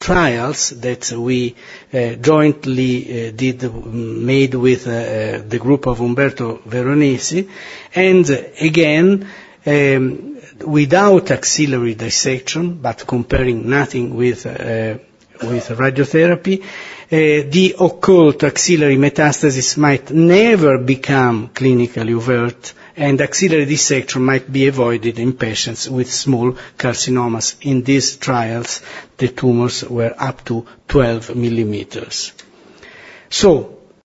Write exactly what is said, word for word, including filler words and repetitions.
trials that we uh, jointly uh, did, made with uh, the group of Umberto Veronesi, and uh, again, um, without axillary dissection, but comparing nothing with, uh, with radiotherapy, uh, the occult axillary metastasis might never become clinically overt, and axillary dissection might be avoided in patients with small carcinomas. In these trials, the tumors were up to twelve millimeters. So,